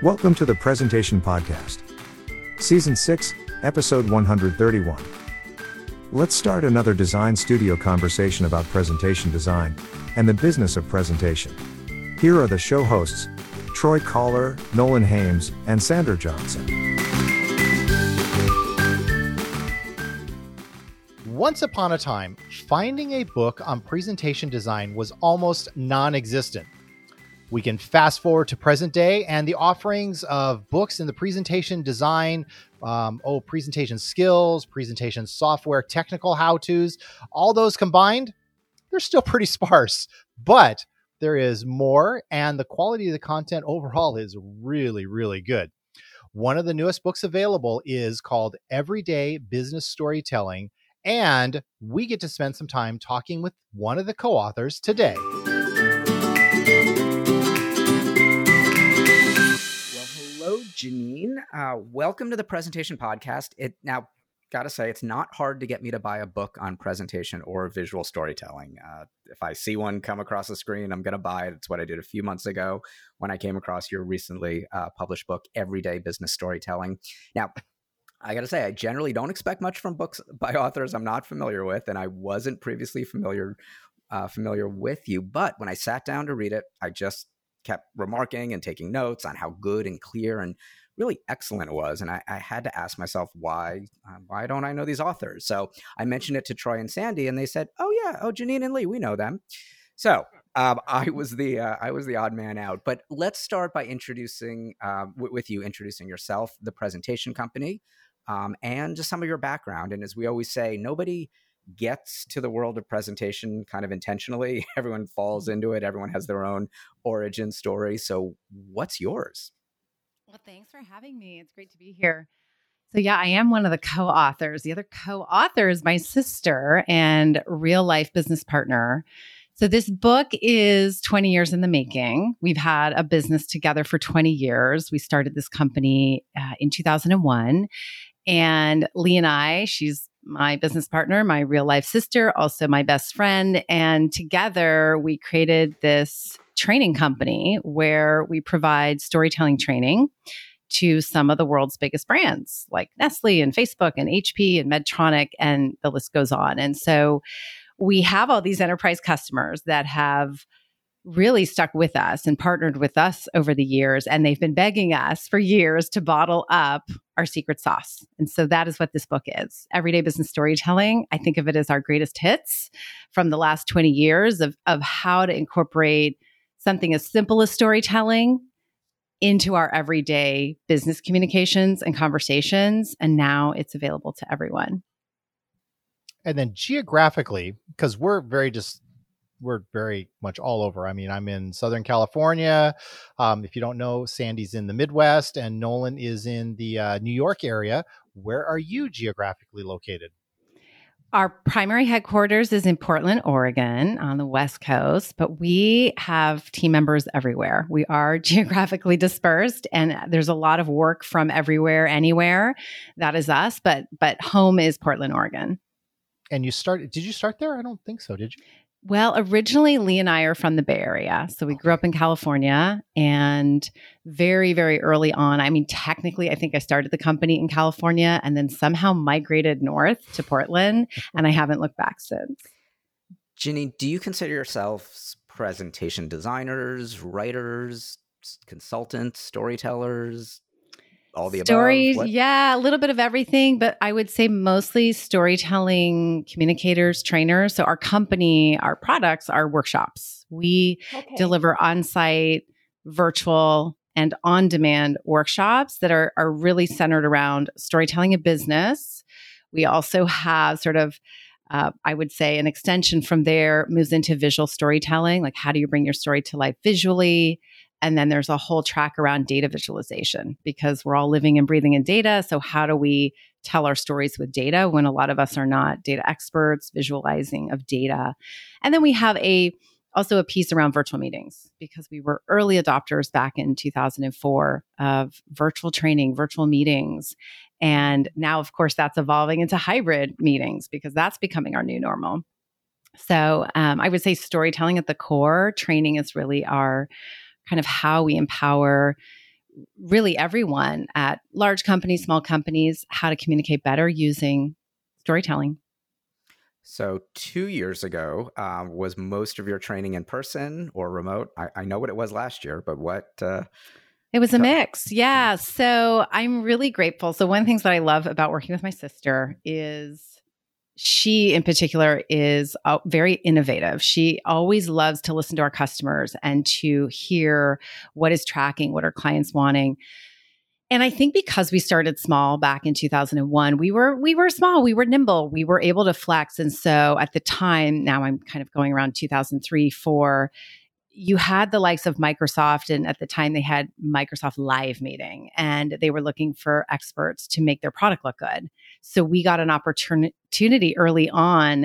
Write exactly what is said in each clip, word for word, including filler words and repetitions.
Welcome to the Presentation Podcast, Season six, Episode one hundred thirty-one. Let's start another design studio conversation about presentation design and the business of presentation. Here are the show hosts, Troy Collar, Nolan Hames, and Sandra Johnson. Once upon a time, finding a book on presentation design was almost non-existent. We can fast forward to present day and the offerings of books in the presentation design, um, oh, presentation skills, presentation software, technical how-tos, all those combined, they're still pretty sparse, but there is more and the quality of the content overall is really, really good. One of the newest books available is called Everyday Business Storytelling, and we get to spend some time talking with one of the co-authors today. Hello, Janine. Uh, welcome to the Presentation Podcast. It now, gotta say, it's not hard to get me to buy a book on presentation or visual storytelling. Uh, if I see one come across the screen, I'm going to buy it. It's what I did a few months ago when I came across your recently uh, published book, Everyday Business Storytelling. Now, I gotta say, I generally don't expect much from books by authors I'm not familiar with, and I wasn't previously familiar uh, familiar with you. But when I sat down to read it, I just kept remarking and taking notes on how good and clear and really excellent it was. And I, I had to ask myself, why uh, why don't I know these authors? So I mentioned it to Troy and Sandy, and they said, oh yeah, oh, Janine and Lee, we know them. So um, I was the uh, I was the odd man out. But let's start by introducing, uh, w- with you introducing yourself, the presentation company, um, and just some of your background. And as we always say, nobody gets to the world of presentation kind of intentionally. Everyone falls into it. Everyone has their own origin story. So what's yours? Well, thanks for having me. It's great to be here. So yeah, I am one of the co-authors. The other co-author is my sister and real life business partner. So this book is twenty years in the making. We've had a business together for twenty years. We started this company uh, in two thousand one. And Lee and I, she's my business partner, my real life sister, also my best friend. And together we created this training company where we provide storytelling training to some of the world's biggest brands like Nestle and Facebook and H P and Medtronic, and the list goes on. And so we have all these enterprise customers that have really stuck with us and partnered with us over the years. And they've been begging us for years to bottle up our secret sauce. And so that is what this book is. Everyday Business Storytelling. I think of it as our greatest hits from the last twenty years of, of how to incorporate something as simple as storytelling into our everyday business communications and conversations. And now it's available to everyone. And then geographically, because we're very just we're very much all over. I mean, I'm in Southern California. Um, if you don't know, Sandy's in the Midwest and Nolan is in the uh, New York area. Where are you geographically located? Our primary headquarters is in Portland, Oregon on the West Coast, but we have team members everywhere. We are geographically dispersed and there's a lot of work from everywhere, anywhere. That is us, but but home is Portland, Oregon. And you started, did you start there? I don't think so. Did you? Well, originally, Lee and I are from the Bay Area. So we grew up in California and very, very early on, I mean, technically, I think I started the company in California and then somehow migrated north to Portland, and I haven't looked back since. Janine, do you consider yourselves presentation designers, writers, consultants, storytellers? All the Stories, above? What? Yeah, a little bit of everything, but I would say mostly storytelling communicators, trainers. So our company, our products are workshops. We okay. deliver on-site, virtual, and on-demand workshops that are, are really centered around storytelling in business. We also have sort of, uh, I would say, an extension from there moves into visual storytelling. Like, how do you bring your story to life visually? And then there's a whole track around data visualization because we're all living and breathing in data. So how do we tell our stories with data when a lot of us are not data experts, visualizing of data? And then we have a also a piece around virtual meetings because we were early adopters back in two thousand four of virtual training, virtual meetings. And now, of course, that's evolving into hybrid meetings because that's becoming our new normal. So um, I would say storytelling at the core, training is really our kind of how we empower really everyone at large companies, small companies, how to communicate better using storytelling. So two years ago, uh, was most of your training in person or remote? I, I know what it was last year, but what? Uh, It was a tell- mix. Yeah. So I'm really grateful. So one of the things that I love about working with my sister is she in particular is uh, very innovative. She always loves to listen to our customers and to hear what is tracking, what are clients wanting. And I think because we started small back in two thousand one, we were we were small, we were nimble, we were able to flex. And so at the time, now I'm kind of going around two thousand three, four, you had the likes of Microsoft, and at the time they had Microsoft Live Meeting, and they were looking for experts to make their product look good. So we got an opportunity early on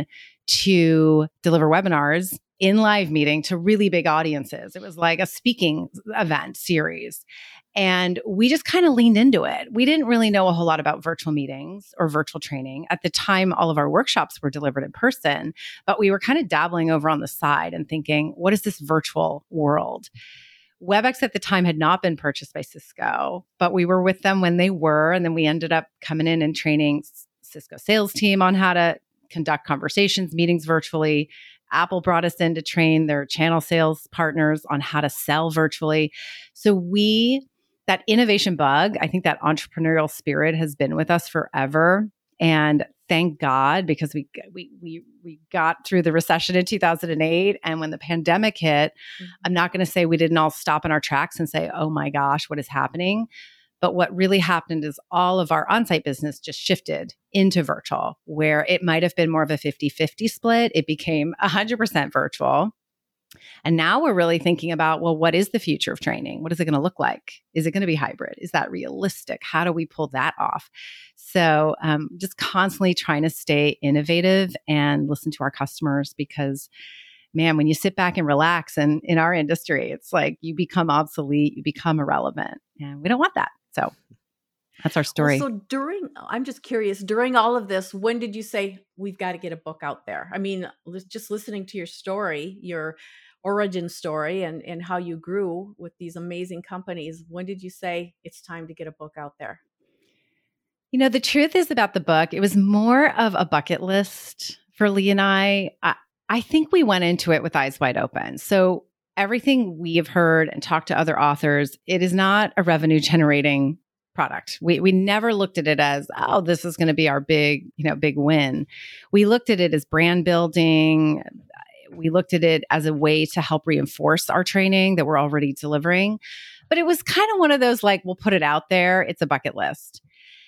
to deliver webinars in live meeting to really big audiences. It was like a speaking event series. And we just kind of leaned into it. We didn't really know a whole lot about virtual meetings or virtual training. At the time, all of our workshops were delivered in person, but we were kind of dabbling over on the side and thinking, what is this virtual world? WebEx at the time had not been purchased by Cisco, but we were with them when they were. And then we ended up coming in and training Cisco sales team on how to conduct conversations, meetings virtually. Apple brought us in to train their channel sales partners on how to sell virtually. So we, that innovation bug, I think that entrepreneurial spirit has been with us forever. And thank God, because we we we we got through the recession in two thousand eight. And when the pandemic hit, mm-hmm. I'm not going to say we didn't all stop in our tracks and say, oh my gosh, what is happening? But what really happened is all of our on-site business just shifted into virtual, where it might have been more of a fifty-fifty split. It became one hundred percent virtual. And now we're really thinking about, well, what is the future of training? What is it going to look like? Is it going to be hybrid? Is that realistic? How do we pull that off? So um, just constantly trying to stay innovative and listen to our customers, because man, when you sit back and relax, and in our industry, it's like you become obsolete, you become irrelevant, and we don't want that. So that's our story. Well, so during, I'm just curious, during all of this, when did you say, we've got to get a book out there? I mean, just listening to your story, your origin story, and, and how you grew with these amazing companies, when did you say it's time to get a book out there? You know, the truth is about the book, it was more of a bucket list for Lee and I. I, I think we went into it with eyes wide open. So everything we have heard and talked to other authors, it is not a revenue generating product. We we never looked at it as, oh, this is going to be our big, you know, big win. We looked at it as brand building. We looked at it as a way to help reinforce our training that we're already delivering. But it was kind of one of those, like, we'll put it out there. It's a bucket list.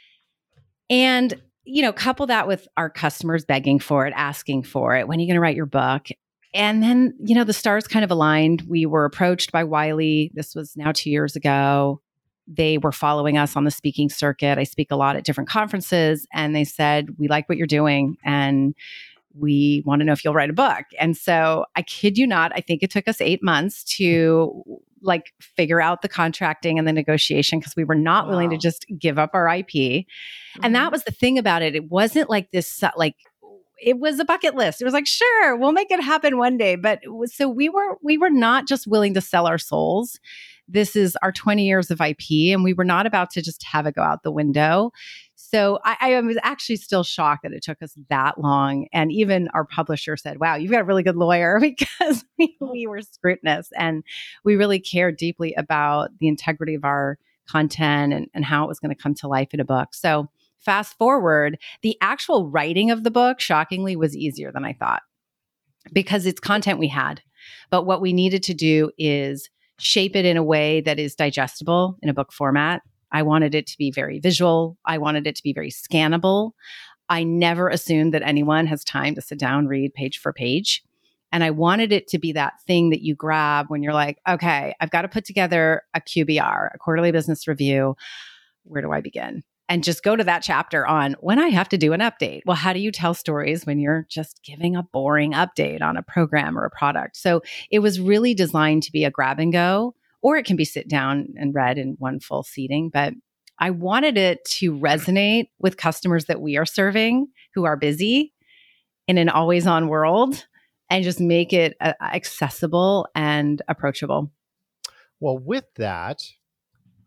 And, you know, couple that with our customers begging for it, asking for it. When are you going to write your book? And then, you know, the stars kind of aligned. We were approached by Wiley. This was now two years ago. They were following us on the speaking circuit. I speak a lot at different conferences, and they said, we like what you're doing, and we want to know if you'll write a book. And so I kid you not, I think it took us eight months to like figure out the contracting and the negotiation, because we were not wow. willing to just give up our I P. Mm-hmm. And that was the thing about it. It wasn't like this, like, it was a bucket list. It was like, sure, we'll make it happen one day. But it was, so we were, we were not just willing to sell our souls. This is our twenty years of I P, and we were not about to just have it go out the window. So I, I was actually still shocked that it took us that long. And even our publisher said, wow, you've got a really good lawyer, because we, we were scrutinous, and we really cared deeply about the integrity of our content and, and how it was going to come to life in a book. So fast forward, the actual writing of the book, shockingly, was easier than I thought, because it's content we had. But what we needed to do is shape it in a way that is digestible in a book format. I wanted it to be very visual. I wanted it to be very scannable. I never assumed that anyone has time to sit down, read page for page. And I wanted it to be that thing that you grab when you're like, okay, I've got to put together a Q B R, a quarterly business review. Where do I begin? And just go to that chapter on when I have to do an update. Well, how do you tell stories when you're just giving a boring update on a program or a product? So it was really designed to be a grab and go, or it can be sit down and read in one full seating. But I wanted it to resonate with customers that we are serving who are busy in an always on world, and just make it uh, accessible and approachable. Well, with that,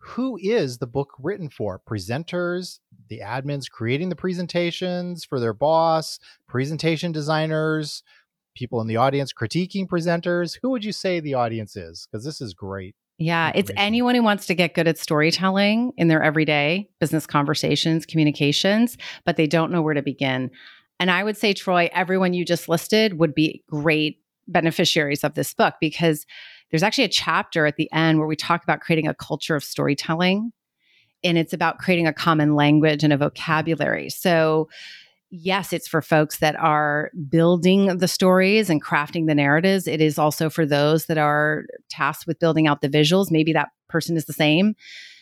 who is the book written for? Presenters, the admins creating the presentations for their boss, presentation designers, people in the audience critiquing presenters? Who would you say the audience is? Because this is great. Yeah, it's anyone who wants to get good at storytelling in their everyday business conversations, communications, but they don't know where to begin. And I would say, Troy, everyone you just listed would be great beneficiaries of this book, because there's actually a chapter at the end where we talk about creating a culture of storytelling. And it's about creating a common language and a vocabulary. So yes, it's for folks that are building the stories and crafting the narratives. It is also for those that are tasked with building out the visuals. Maybe that person is the same.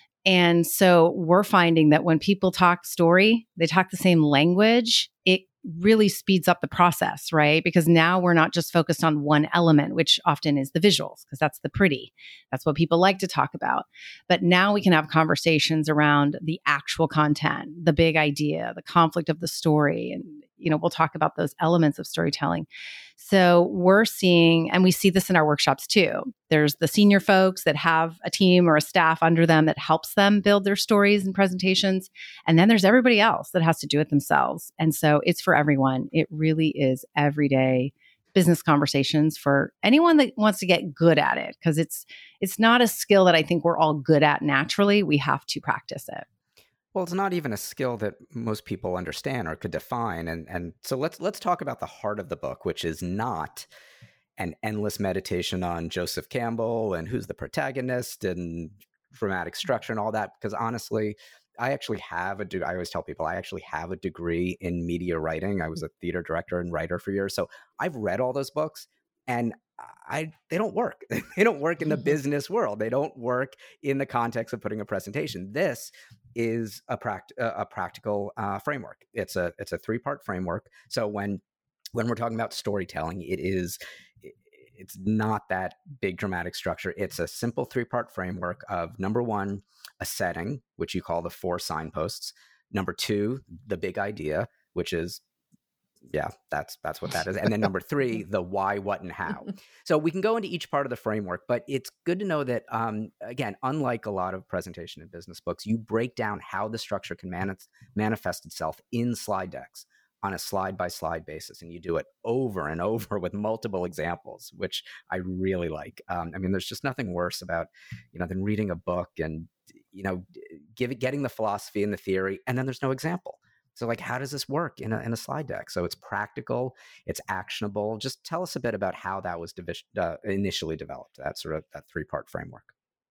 And so we're finding that when people talk story, they talk the same language, it really speeds up the process, right? Because now we're not just focused on one element, which often is the visuals, because that's the pretty. That's what people like to talk about. But now we can have conversations around the actual content, the big idea, the conflict of the story. And, you know, we'll talk about those elements of storytelling. So we're seeing, and we see this in our workshops too. There's the senior folks that have a team or a staff under them that helps them build their stories and presentations. And then there's everybody else that has to do it themselves. And so it's for everyone. It really is everyday business conversations for anyone that wants to get good at it, because it's it's not a skill that I think we're all good at naturally. We have to practice it. Well, it's not even a skill that most people understand or could define. And and so let's let's talk about the heart of the book, which is not an endless meditation on Joseph Campbell and who's the protagonist and dramatic structure and all that. Because honestly, I actually have a de- I always tell people I actually have a degree in media writing. I was a theater director and writer for years. So I've read all those books, and I they don't work. They don't work in the business world. They don't work in the context of putting a presentation. This is a, pract- a practical uh, framework. It's a it's a three-part framework. So when when we're talking about storytelling, it is it's not that big dramatic structure. It's a simple three-part framework of, number one, a setting, which you call the four signposts. Number two, the big idea, which is, yeah, that's that's what that is. And then number three, the why, what, and how. So we can go into each part of the framework, but it's good to know that, um, again, unlike a lot of presentation and business books, you break down how the structure can mani- manifest itself in slide decks on a slide-by-slide basis. And you do it over and over with multiple examples, which I really like. Um, I mean, there's just nothing worse about, you know, than reading a book and, you know, give, getting the philosophy and the theory, and then there's no example. So like, how does this work in a, in a slide deck? So it's practical, it's actionable. Just tell us a bit about how that was divi- uh, initially developed, that sort of that three-part framework.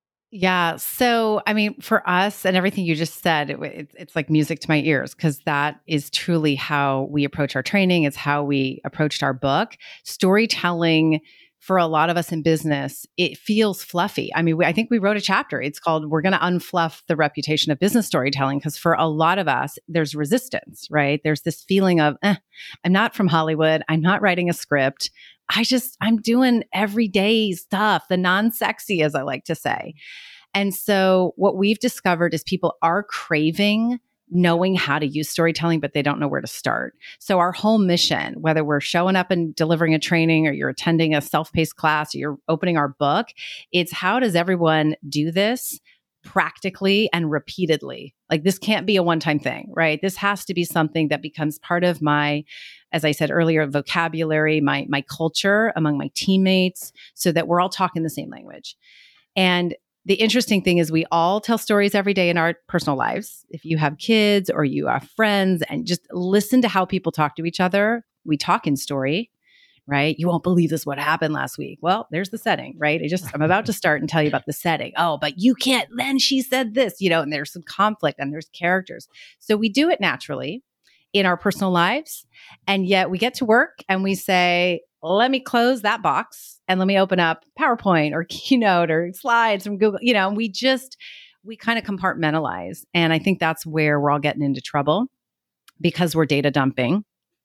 Yeah. So, I mean, for us and everything you just said, it, it, it's like music to my ears, because that is truly how we approach our training. It's how we approached our book. Storytelling, for a lot of us in business, it feels fluffy. I mean, we, I think we wrote a chapter. It's called, We're going to Unfluff the Reputation of Business Storytelling, because for a lot of us, there's resistance, right? There's this feeling of, eh, I'm not from Hollywood. I'm not writing a script. I just, I'm doing everyday stuff, the non-sexy, as I like to say. And so what we've discovered is people are craving knowing how to use storytelling, but they don't know where to start. So our whole mission, whether we're showing up and delivering a training, or you're attending a self-paced class, or you're opening our book, it's how does everyone do this practically and repeatedly? Like, this can't be a one-time thing, right? This has to be something that becomes part of my, as I said earlier, vocabulary, my my culture among my teammates, so that we're all talking the same language. And the interesting thing is we all tell stories every day in our personal lives. If you have kids or you have friends, and just listen to how people talk to each other. We talk in story, right? You won't believe this, what happened last week. Well, there's the setting, right? I just, I'm about to start and tell you about the setting. Oh, but you can't, then she said this, you know, and there's some conflict and there's characters. So we do it naturally in our personal lives. And yet we get to work and we say, let me close that box and let me open up PowerPoint or Keynote or slides from Google, you know, and we just, we kind of compartmentalize. And I think that's where we're all getting into trouble, because we're data dumping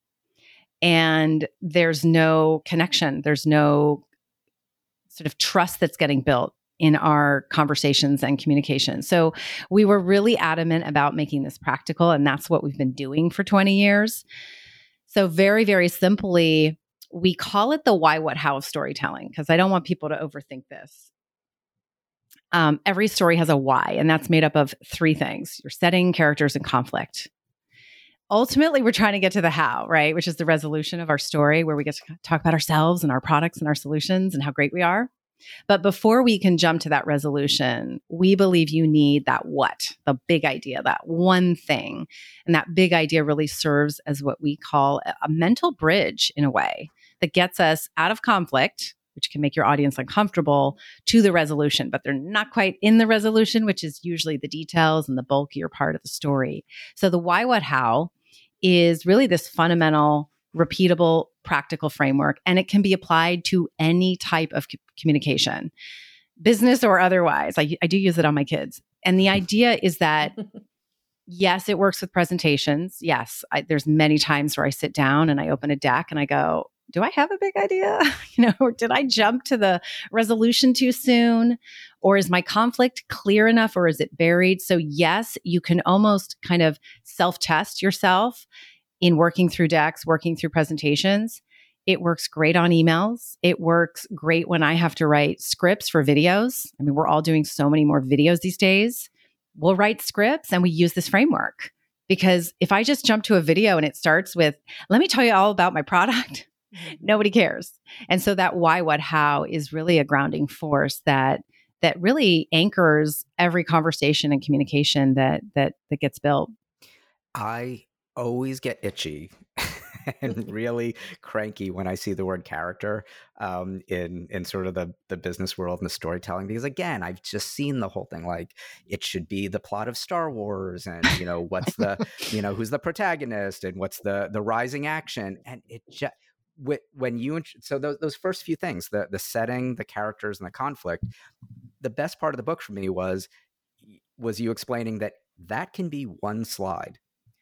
and there's no connection. There's no sort of trust that's getting built in our conversations and communication. So we were really adamant about making this practical, and that's what we've been doing for twenty years. So very, very simply, we call it the why, what, how of storytelling, because I don't want people to overthink this. Um, every story has a why, and that's made up of three things: your setting, characters, and conflict. Ultimately, we're trying to get to the how, right? Which is the resolution of our story, where we get to talk about ourselves and our products and our solutions and how great we are. But before we can jump to that resolution, we believe you need that what, the big idea, that one thing. And that big idea really serves as what we call a mental bridge in a way that gets us out of conflict, which can make your audience uncomfortable, to the resolution. But they're not quite in the resolution, which is usually the details and the bulkier part of the story. So the why, what, how is really this fundamental, repeatable, practical framework, and it can be applied to any type of c- communication, business or otherwise. I, I do use it on my kids. And the idea is that, yes, it works with presentations. Yes, I, there's many times where I sit down and I open a deck and I go, do I have a big idea? You know, or did I jump to the resolution too soon? Or is my conflict clear enough, or is it buried? So yes, you can almost kind of self-test yourself in working through decks, working through presentations. It works great on emails. It works great when I have to write scripts for videos. I mean, we're all doing so many more videos these days. We'll write scripts and we use this framework, because if I just jump to a video and it starts with, let me tell you all about my product, nobody cares. And so that why, what, how is really a grounding force that that really anchors every conversation and communication that that that gets built. I always get itchy and really cranky when I see the word character um, in in sort of the the business world and the storytelling, because again, I've just seen the whole thing like it should be the plot of Star Wars, and you know what's the you know who's the protagonist and what's the the rising action, and it just when you so those those first few things, the the setting, the characters, and the conflict. The best part of the book for me was was you explaining that that can be one slide.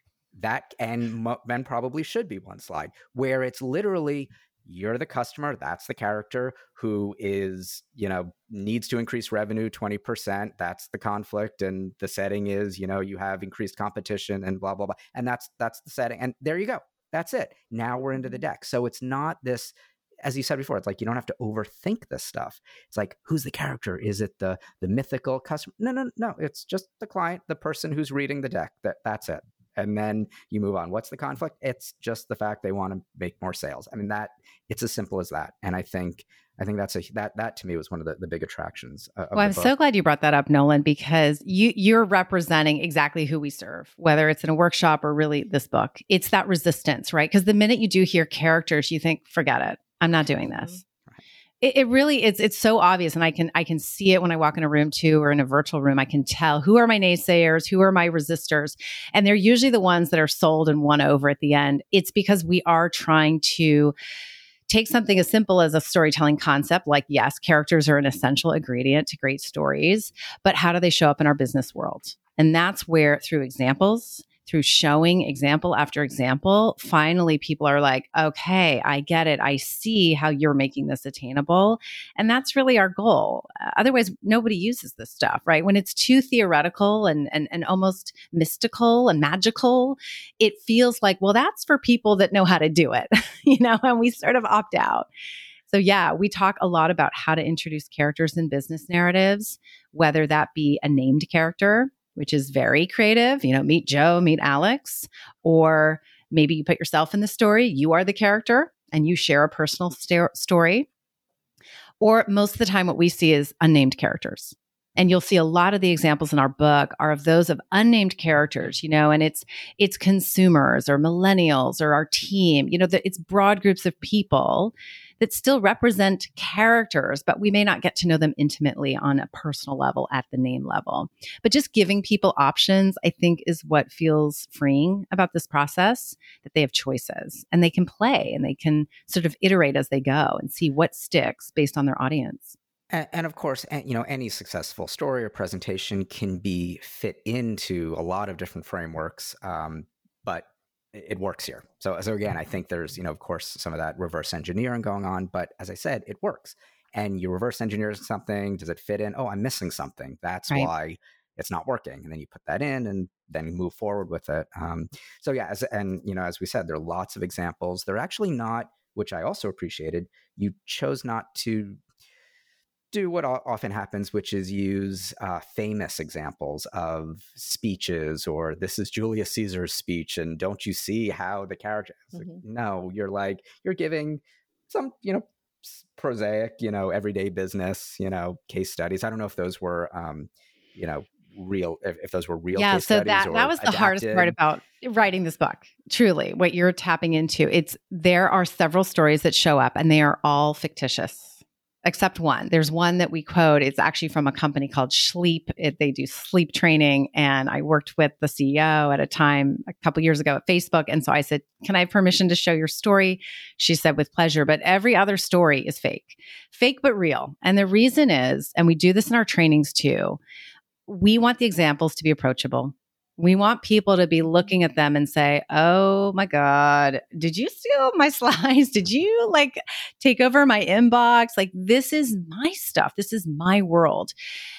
That and men probably should be one slide, where it's literally you're the customer, that's the character who is, you know, needs to increase revenue twenty percent. That's the conflict, and the setting is, you know, you have increased competition and blah blah blah, and that's that's the setting, and there you go. That's it. Now we're into the deck. So it's not this, as you said before, it's like you don't have to overthink this stuff. It's like, who's the character? Is it the the mythical customer? No, no, no. It's just the client, the person who's reading the deck. That that's it. And then you move on. What's the conflict? It's just the fact they want to make more sales. I mean, that it's as simple as that. And I think I think that's a that that to me was one of the, the big attractions. Of well, I'm the book. so glad you brought that up, Nolan, because you you're representing exactly who we serve, whether it's in a workshop or really this book. It's that resistance, right? Because the minute you do hear characters, you think, forget it. I'm not doing this. It, it really it's it's so obvious, and I can I can see it when I walk in a room too, or in a virtual room. I can tell who are my naysayers, who are my resistors, and they're usually the ones that are sold and won over at the end. It's because we are trying to take something as simple as a storytelling concept, like yes, characters are an essential ingredient to great stories, but how do they show up in our business world? And that's where, through examples, through showing example after example, finally people are like, okay, I get it. I see how you're making this attainable. And that's really our goal. Uh, otherwise, nobody uses this stuff, right? When it's too theoretical and, and, and almost mystical and magical, it feels like, well, that's for people that know how to do it, you know, and we sort of opt out. So yeah, we talk a lot about how to introduce characters in business narratives, whether that be a named character, which is very creative, you know, meet Joe, meet Alex, or maybe you put yourself in the story, you are the character and you share a personal st- story. Or most of the time what we see is unnamed characters. And you'll see a lot of the examples in our book are of those of unnamed characters, you know, and it's it's consumers or millennials or our team, you know, the, it's broad groups of people that still represent characters, but we may not get to know them intimately on a personal level at the name level. But just giving people options, I think, is what feels freeing about this process, that they have choices and they can play and they can sort of iterate as they go and see what sticks based on their audience. And, and of course, you know, any successful story or presentation can be fit into a lot of different frameworks, um, but it works here. So, so again, I think there's, you know, of course, some of that reverse engineering going on, but as I said, it works. And you reverse engineer something. Does it fit in? Oh, I'm missing something. That's right. Why it's not working. And then you put that in and then move forward with it. Um, so yeah, as, and, you know, as we said, there are lots of examples. They're actually not, which I also appreciated, you chose not to do what o- often happens, which is use uh, famous examples of speeches, or this is Julius Caesar's speech, and don't you see how the character? It's like, Mhm. no, you're like you're giving some, you know, s- prosaic, you know, everyday business, you know, case studies. I don't know if those were, um, you know, real, if, if those were real Yeah, case so studies that that or was the hardest part adapted. about writing this book. Truly, what you're tapping into. It's there are several stories that show up and they are all fictitious. Except one. There's one that we quote. It's actually from a company called Sleep. It, they do sleep training. And I worked with the C E O at a time a couple years ago at Facebook. And so I said, can I have permission to show your story? She said, with pleasure. But every other story is fake, fake, but real. And the reason is, and we do this in our trainings too, we want the examples to be approachable. We want people to be looking at them and say, oh my God, did you steal my slides? Did you like take over my inbox? Like, this is my stuff. This is my world.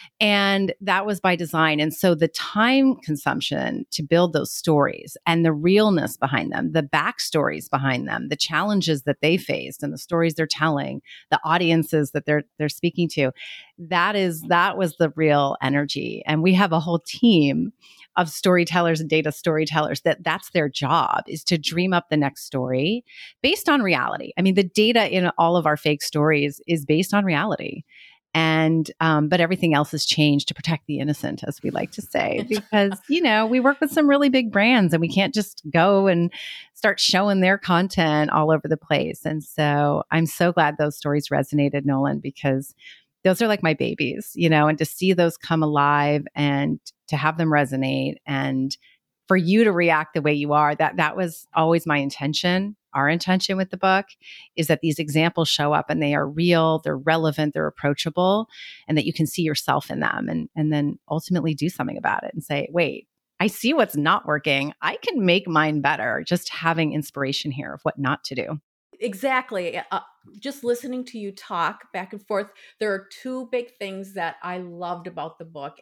And that was by design. And so the time consumption to build those stories and the realness behind them, the backstories behind them, the challenges that they faced and the stories they're telling, the audiences that they're they're speaking to, that is that was the real energy. And we have a whole team of storytellers and data storytellers that that's their job, is to dream up the next story based on reality. I mean, the data in all of our fake stories is based on reality. And, um, but everything else has changed to protect the innocent, as we like to say, because, you know, we work with some really big brands and we can't just go and start showing their content all over the place. And so I'm so glad those stories resonated, Nolan, because those are like my babies, you know, and to see those come alive and to have them resonate and for you to react the way you are, that that was always my intention. Our intention with the book is that these examples show up and they are real, they're relevant, they're approachable, and that you can see yourself in them and, and then ultimately do something about it and say, wait, I see what's not working. I can make mine better. Just having inspiration here of what not to do. Exactly. Uh, just listening to you talk back and forth, there are two big things that I loved about the book.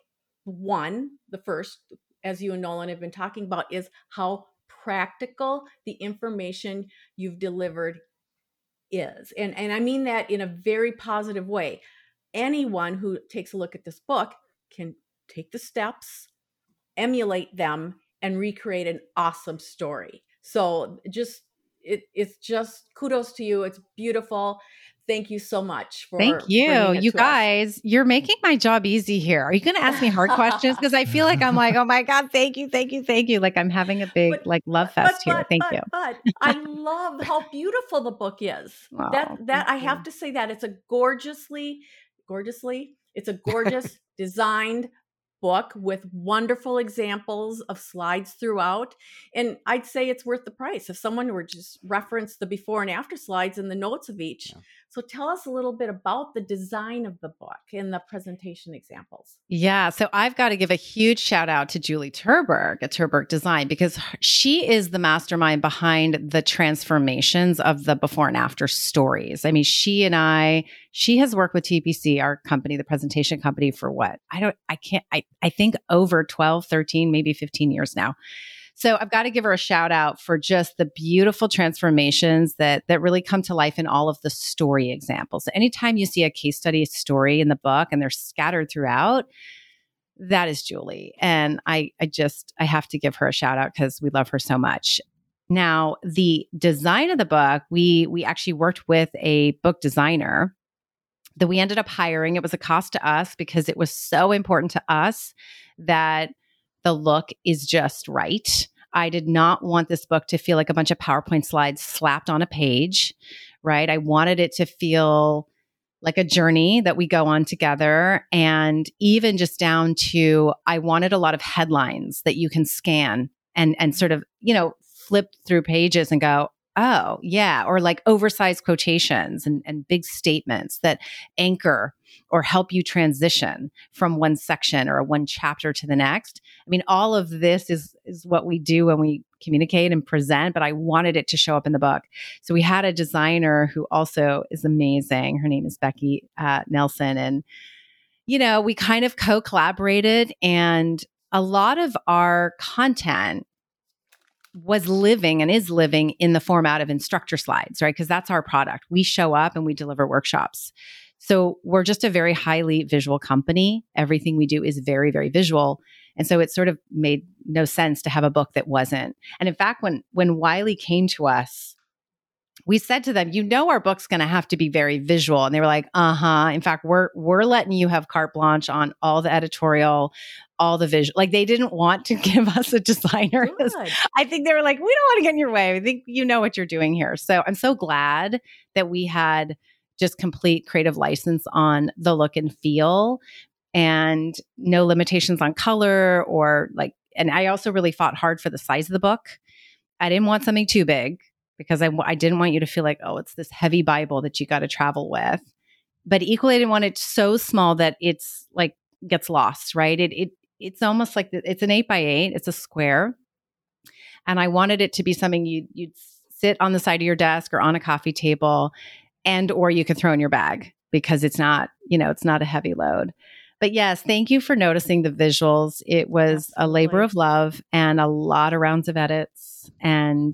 One, the first, as you and Nolan have been talking about, is how practical the information you've delivered is. And, and I mean that in a very positive way. Anyone who takes a look at this book can take the steps, emulate them, and recreate an awesome story. So just it, it's just kudos to you. It's beautiful. Thank you so much for Thank you. bringing it You to us. guys, you're making my job easy here. Are you going to ask me hard questions? Because I feel like I'm like, oh my God, thank you, thank you, thank you. Like I'm having a big But like love but fest but here. Thank but you. but I love how beautiful the book is. Oh, That that thank I have you. to say that it's a gorgeously, gorgeously, it's a gorgeous designed book with wonderful examples of slides throughout. And I'd say it's worth the price if someone were just reference the before and after slides in the notes of each. Yeah. So tell us a little bit about the design of the book and the presentation examples. Yeah. So I've got to give a huge shout out to Julie Turberg at Turberg Design, because her- she is the mastermind behind the transformations of the before and after stories. I mean, she and I, she has worked with T P C, our company, the presentation company, for what? I don't, I can't, I, I think over twelve, thirteen, maybe fifteen years now. So I've got to give her a shout out for just the beautiful transformations that that really come to life in all of the story examples. Anytime you see a case study story in the book and they're scattered throughout, that is Julie. And I, I just, I have to give her a shout out because we love her so much. Now, the design of the book, we we actually worked with a book designer that we ended up hiring. It was a cost to us because it was so important to us that the look is just right. I did not want this book to feel like a bunch of PowerPoint slides slapped on a page, right? I wanted it to feel like a journey that we go on together. And even just down to, I wanted a lot of headlines that you can scan and, and sort of, you know, flip through pages and go, oh, yeah. Or like oversized quotations and, and big statements that anchor or help you transition from one section or one chapter to the next. I mean, all of this is, is what we do when we communicate and present, but I wanted it to show up in the book. So we had a designer who also is amazing. Her name is Becky uh, Nelson. And, you know, we kind of co-collaborated, and a lot of our content was living and is living in the format of instructor slides, right? Because that's our product. We show up and we deliver workshops. So we're just a very highly visual company. Everything we do is very, very visual. And so it sort of made no sense to have a book that wasn't. And in fact, when when Wiley came to us, we said to them, you know, our book's going to have to be very visual. And they were like, uh-huh. In fact, we're we're letting you have carte blanche on all the editorial, all the visual. Like they didn't want to give us a designer. Good. I think they were like, we don't want to get in your way. I think you know what you're doing here. So I'm so glad that we had just complete creative license on the look and feel and no limitations on color or like, and I also really fought hard for the size of the book. I didn't want something too big because I, I didn't want you to feel like, oh, it's this heavy Bible that you got to travel with. But equally, I didn't want it so small that it's like gets lost, right? It it It's almost like the, it's an eight by eight. It's a square. And I wanted it to be something you, you'd sit on the side of your desk or on a coffee table and or you could throw in your bag because it's not, you know, it's not a heavy load. But yes, thank you for noticing the visuals. It was Absolutely. a labor of love and a lot of rounds of edits. And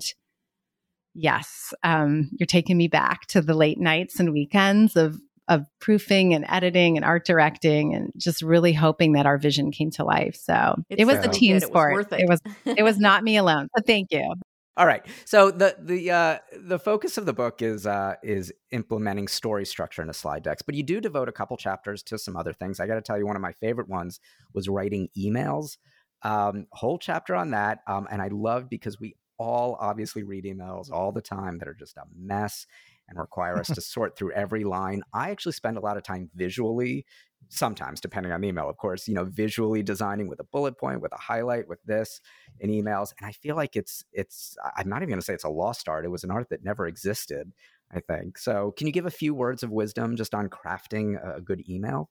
yes, um, you're taking me back to the late nights and weekends of of proofing and editing and art directing and just really hoping that our vision came to life. So It's it was so a good. team It was sport. worth it. It was it was not me alone. So thank you. All right. So the the uh, the focus of the book is uh, is implementing story structure into slide decks, but you do devote a couple chapters to some other things. I got to tell you, one of my favorite ones was writing emails. Um, whole chapter on that, um, and I love because we all obviously read emails all the time that are just a mess and require us to sort through every line. I actually spend a lot of time visually, sometimes depending on the email, of course, you know, visually designing with a bullet point, with a highlight, with this in emails. And I feel like it's, it's, I'm not even going to say it's a lost art. It was an art that never existed, I think. So can you give a few words of wisdom just on crafting a good email?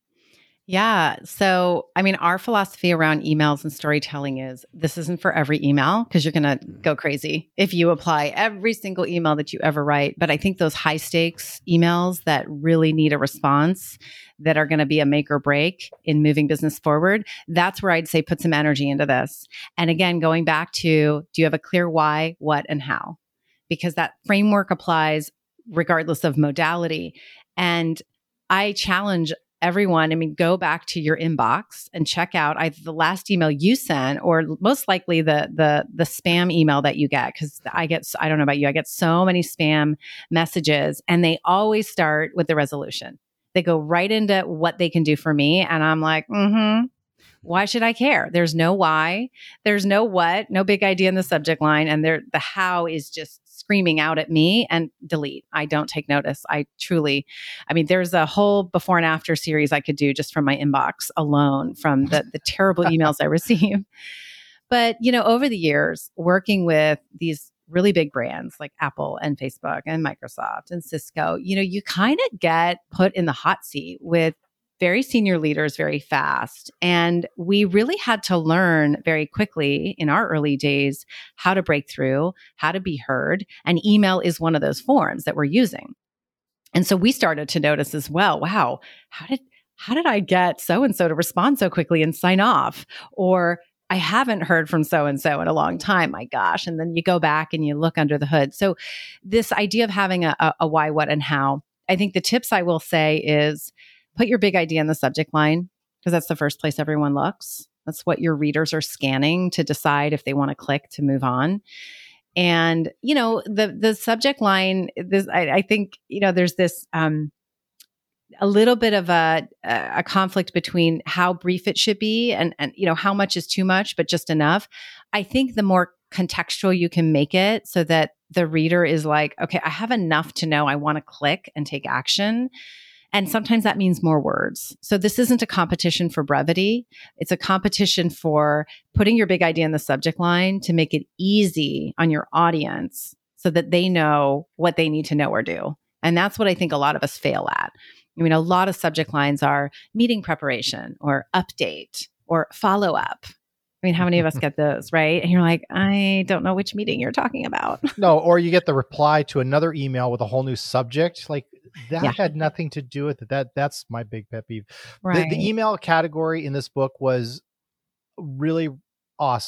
Yeah. So, I mean, our philosophy around emails and storytelling is this isn't for every email because you're going to go crazy if you apply every single email that you ever write. But I think those high stakes emails that really need a response that are going to be a make or break in moving business forward, that's where I'd say put some energy into this. And again, going back to, do you have a clear why, what, and how? Because that framework applies regardless of modality. And I challenge everyone, I mean, go back to your inbox and check out either the last email you sent or most likely the the the spam email that you get. Because I get, I don't know about you, I get so many spam messages and they always start with the resolution. They go right into what they can do for me. And I'm like, mm-hmm. Why should I care? There's no why. There's no what, no big idea in the subject line. And there, the how is just screaming out at me and delete. I don't take notice. I truly, I mean, there's a whole before and after series I could do just from my inbox alone from the, the terrible emails I receive. But, you know, over the years, working with these really big brands like Apple and Facebook and Microsoft and Cisco, you know, you kind of get put in the hot seat with very senior leaders very fast. And we really had to learn very quickly in our early days how to break through, how to be heard. And email is one of those forms that we're using. And so we started to notice as well, wow, how did how did I get so-and-so to respond so quickly and sign off? Or I haven't heard from so-and-so in a long time, my gosh. And then you go back and you look under the hood. So this idea of having a, a, a why, what, and how, I think the tips I will say is, put your big idea in the subject line because that's the first place everyone looks. That's what your readers are scanning to decide if they want to click to move on. And, you know, the the subject line, this I, I think, you know, there's this um, a little bit of a a conflict between how brief it should be and, and, you know, how much is too much, but just enough. I think the more contextual you can make it so that the reader is like, okay, I have enough to know I want to click and take action. And sometimes that means more words. So this isn't a competition for brevity. It's a competition for putting your big idea in the subject line to make it easy on your audience so that they know what they need to know or do. And that's what I think a lot of us fail at. I mean, a lot of subject lines are meeting preparation or update or follow up. I mean, how many of us get those, right? And you're like, I don't know which meeting you're talking about. No, or you get the reply to another email with a whole new subject. Like that Yeah. had nothing to do with it. That that's my big pet peeve. Right. The, the email category in this book was really awesome.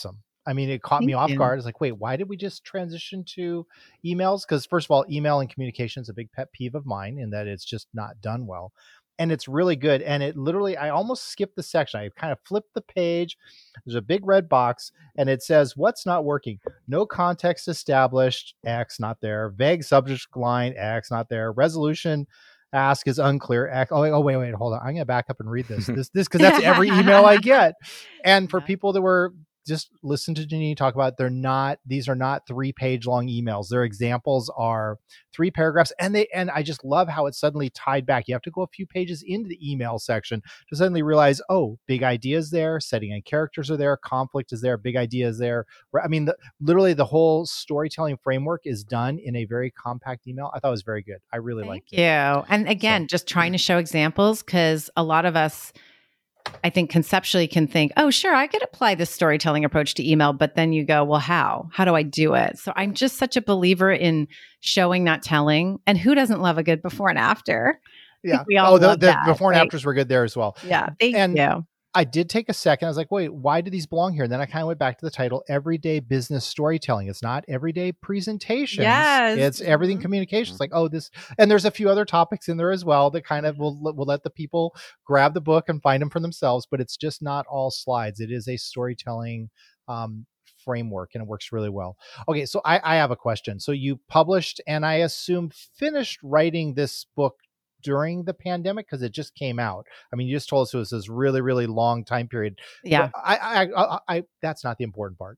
I mean, it caught Thank me off you. guard. It's like, wait, why did we just transition to emails? Because first of all, email and communication is a big pet peeve of mine in that it's just not done well. And it's really good. And it literally, I almost skipped the section. I kind of flipped the page. There's a big red box and it says, what's not working? No context established, X not there. Vague subject line, X not there. Resolution ask is unclear. X, oh, wait, oh, wait, wait, hold on. I'm going to back up and read this. This, this, because that's every email I get. And for Yeah. people that were just listen to Janine talk about, they're not, these are not three page long emails. Their examples are three paragraphs. And they, and I just love how it suddenly tied back. You have to go a few pages into the email section to suddenly realize, oh, big ideas there, setting and characters are there, conflict is there, big ideas there. I mean, the, literally the whole storytelling framework is done in a very compact email. I thought it was very good. I really Thank liked you. it. And again, just trying to show examples because a lot of us, I think conceptually can think, oh, sure, I could apply this storytelling approach to email, but then you go, well, how? How do I do it? So I'm just such a believer in showing, not telling. And who doesn't love a good before and after? I Yeah. think we all Oh, the, love the that, before and right? afters were good there as well. Yeah. Thank And you. I did take a second. I was like, wait, why do these belong here? And then I kind of went back to the title, Everyday Business Storytelling. It's not everyday presentations. Yes. It's everything Mhm. communications. Like, oh, this, and there's a few other topics in there as well that kind of will, will let the people grab the book and find them for themselves, but it's just not all slides. It is a storytelling um, framework and it works really well. Okay. So I, I have a question. So you published and I assume finished writing this book during the pandemic because it just came out. I mean, you just told us it was this really, really long time period. Yeah. But I, I, I, I, that's not the important part.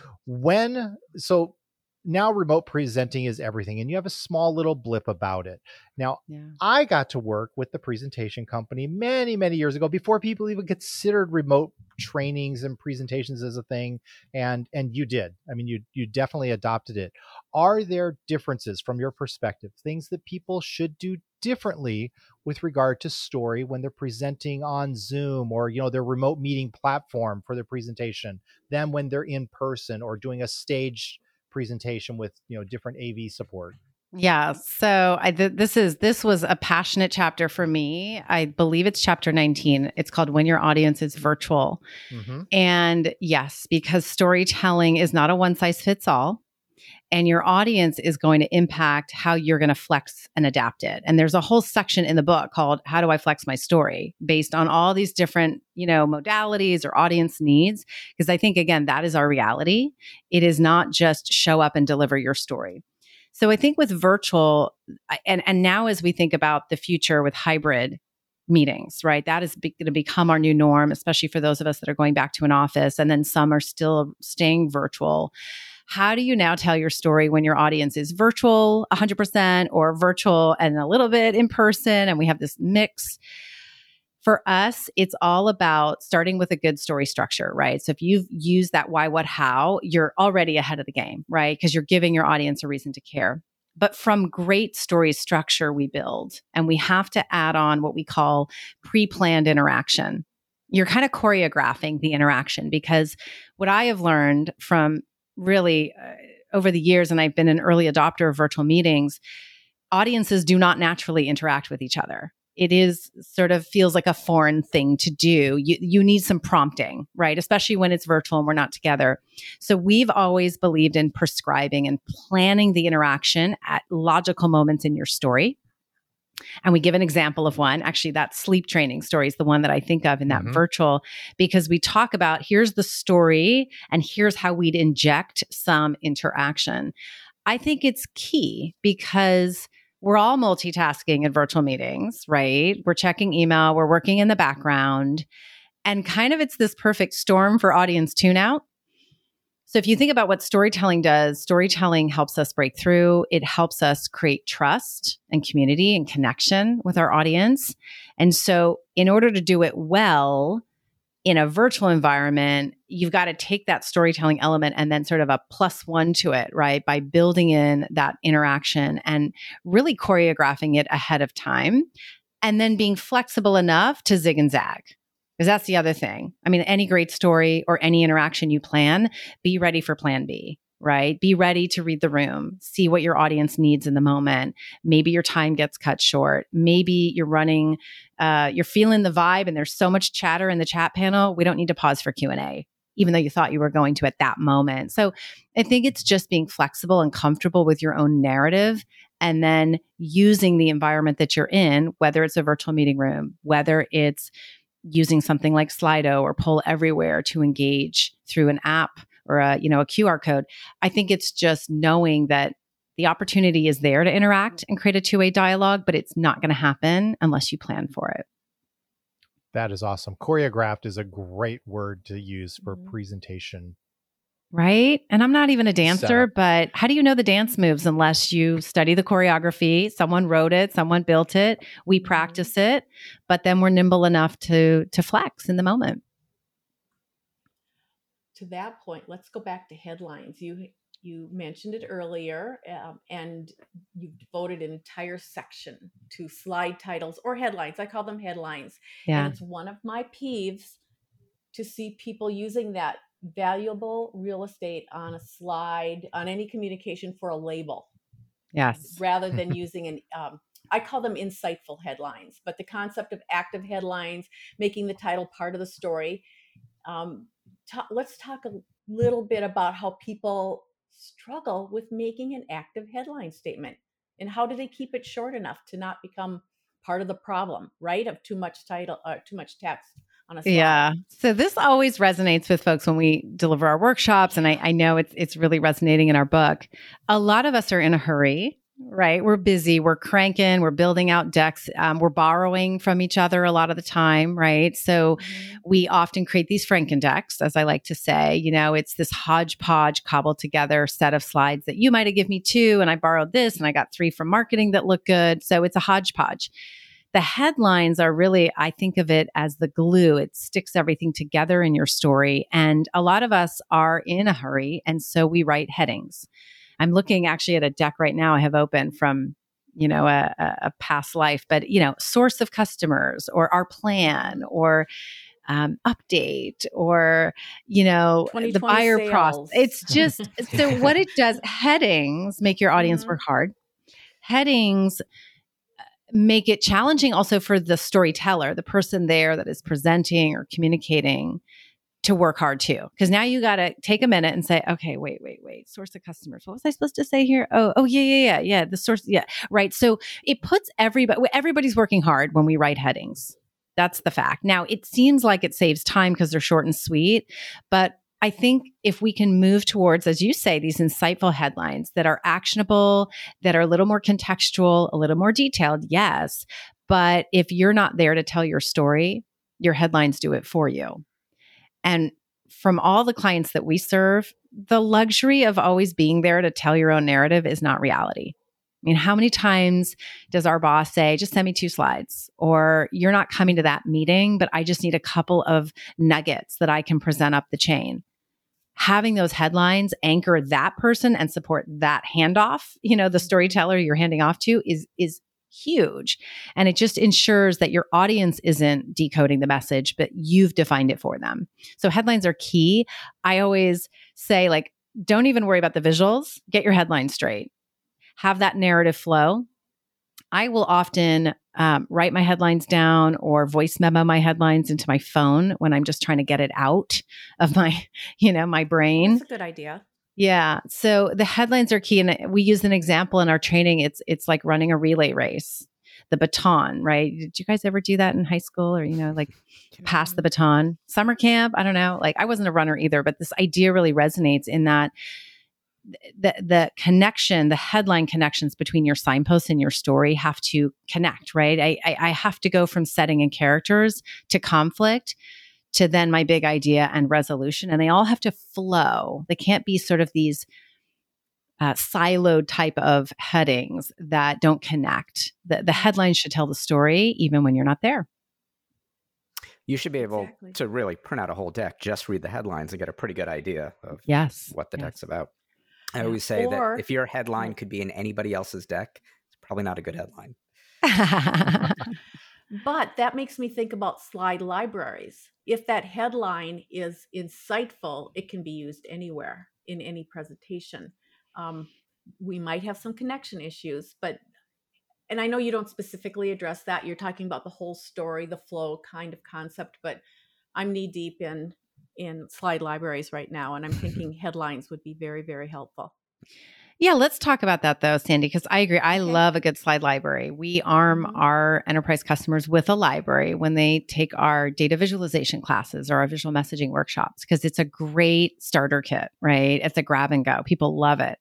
When, so now remote presenting is everything, and you have a small little blip about it. Now, Yeah. I got to work with the presentation company many, many years ago before people even considered remote trainings and presentations as a thing. And, and you did. I mean, you, you definitely adopted it. Are there differences from your perspective, things that people should do differently with regard to story when they're presenting on Zoom or, you know, their remote meeting platform for their presentation than when they're in person or doing a stage presentation with, you know, different A V support? Yeah. So I, th- this is, this was a passionate chapter for me. I believe it's chapter nineteen. It's called When Your Audience is Virtual. Mm-hmm. And yes, because storytelling is not a one size fits all. And your audience is going to impact how you're going to flex and adapt it. And there's a whole section in the book called How Do I Flex My Story based on all these different, you know, modalities or audience needs. Because I think, again, that is our reality. It is not just show up and deliver your story. So I think with virtual, and, and now as we think about the future with hybrid meetings, right? That is be- going to become our new norm, especially for those of us that are going back to an office. And then some are still staying virtual. How do you now tell your story when your audience is virtual one hundred percent or virtual and a little bit in person? And we have this mix. For us, it's all about starting with a good story structure, right? So if you've used that why, what, how, you're already ahead of the game, right? Because you're giving your audience a reason to care. But from great story structure, we build, and we have to add on what we call pre-planned interaction. You're kind of choreographing the interaction, because what I have learned from really uh, over the years, and I've been an early adopter of virtual meetings, audiences do not naturally interact with each other. It is sort of feels like a foreign thing to do. You, you need some prompting, right? Especially when it's virtual and we're not together. So we've always believed in prescribing and planning the interaction at logical moments in your story. And we give an example of one. Actually, that sleep training story is the one that I think of in that Mhm. virtual, because we talk about here's the story and here's how we'd inject some interaction. I think it's key because we're all multitasking in virtual meetings, right? We're checking email, we're working in the background, and kind of it's this perfect storm for audience tune out. So if you think about what storytelling does, storytelling helps us break through. It helps us create trust and community and connection with our audience. And so in order to do it well in a virtual environment, you've got to take that storytelling element and then sort of a plus one to it, right? By building in that interaction and really choreographing it ahead of time, and then being flexible enough to zig and zag. Because that's the other thing. I mean, any great story or any interaction you plan, be ready for plan B, right? Be ready to read the room, see what your audience needs in the moment. Maybe your time gets cut short. Maybe you're running, uh, you're feeling the vibe and there's so much chatter in the chat panel. We don't need to pause for Q and A, even though you thought you were going to at that moment. So I think it's just being flexible and comfortable with your own narrative, and then using the environment that you're in, whether it's a virtual meeting room, whether it's using something like Slido or Poll Everywhere to engage through an app or a, you know, a Q R code. I think it's just knowing that the opportunity is there to interact and create a two-way dialogue, but it's not going to happen unless you plan for it. That is awesome. Choreographed is a great word to use for Mhm. presentation. Right? And I'm not even a dancer, Setup. but how do you know the dance moves unless you study the choreography? Someone wrote it, someone built it, we Mhm. practice it, but then we're nimble enough to to flex in the moment. To that point, let's go back to headlines. You you mentioned it earlier, um, and you've devoted an entire section to slide titles or headlines. I call them headlines, and Yeah. it's one of my peeves to see people using that valuable real estate on a slide on any communication for a label, Yes. rather than using an um, I call them insightful headlines, but the concept of active headlines, making the title part of the story. Um, ta- let's talk a little bit about how people struggle with making an active headline statement, and how do they keep it short enough to not become part of the problem, right? Of too much title, uh, too much text on a slide. Yeah. So this always resonates with folks when we deliver our workshops. And I, I know it's it's really resonating in our book. A lot of us are in a hurry, right? We're busy, we're cranking, we're building out decks, um, we're borrowing from each other a lot of the time, right? So Mhm. we often create these Franken decks, as I like to say. You know, it's this hodgepodge cobbled together set of slides that you might have given me two, and I borrowed this, and I got three from marketing that look good. So it's a hodgepodge. The headlines are really, I think of it as the glue. It sticks everything together in your story. And a lot of us are in a hurry. And so we write headings. I'm looking actually at a deck right now I have open from, you know, a, a a past life, but, you know, source of customers or our plan or um, update or, you know, the twenty twenty buyer process. sales. It's just, so what it does, headings make your audience Mhm. work hard. Headings make it challenging also for the storyteller, the person there that is presenting or communicating, to work hard too. Because now you got to take a minute and say, okay, wait, wait, wait. Source of customers. What was I supposed to say here? Oh, oh, yeah, yeah, yeah, yeah. The source, yeah, right. So it puts everybody. Everybody's working hard when we write headings. That's the fact. Now it seems like it saves time because they're short and sweet, but I think if we can move towards, as you say, these insightful headlines that are actionable, that are a little more contextual, a little more detailed, yes. But if you're not there to tell your story, your headlines do it for you. And from all the clients that we serve, the luxury of always being there to tell your own narrative is not reality. I mean, how many times does our boss say, just send me two slides, or you're not coming to that meeting, but I just need a couple of nuggets that I can present up the chain. Having those headlines anchor that person and support that handoff, you know, the storyteller you're handing off to is, is huge. And it just ensures that your audience isn't decoding the message, but you've defined it for them. So headlines are key. I always say, like, don't even worry about the visuals. Get your headline straight. Have that narrative flow. I will often um, write my headlines down or voice memo my headlines into my phone when I'm just trying to get it out of my, you know, my brain. That's a good idea. Yeah. So the headlines are key. And we use an example in our training. It's, it's like running a relay race, the baton, right? Did you guys ever do that in high school, or, you know, like pass the baton, summer camp? I don't know. Like, I wasn't a runner either, but this idea really resonates in that the, the connection, the headline connections between your signposts and your story have to connect, right? I, I, I have to go from setting and characters to conflict to then my big idea and resolution. And they all have to flow. They can't be sort of these uh, siloed type of headings that don't connect. The, the headline should tell the story even when you're not there. You should be able Exactly. to really print out a whole deck, just read the headlines and get a pretty good idea of Yes. what the yes. deck's about. I Yeah. always say Or- that if your headline could be in anybody else's deck, it's probably not a good headline. But that makes me think about slide libraries. If that headline is insightful, it can be used anywhere in any presentation. Um, we might have some connection issues, but, and I know you don't specifically address that. You're talking about the whole story, the flow kind of concept, but I'm knee deep in in slide libraries right now, and I'm thinking headlines would be very, very helpful. Yeah, let's talk about that though, Sandy, because I agree. I Okay. love a good slide library. We arm Mhm. our enterprise customers with a library when they take our data visualization classes or our visual messaging workshops, because it's a great starter kit, right? It's a grab and go. People love it.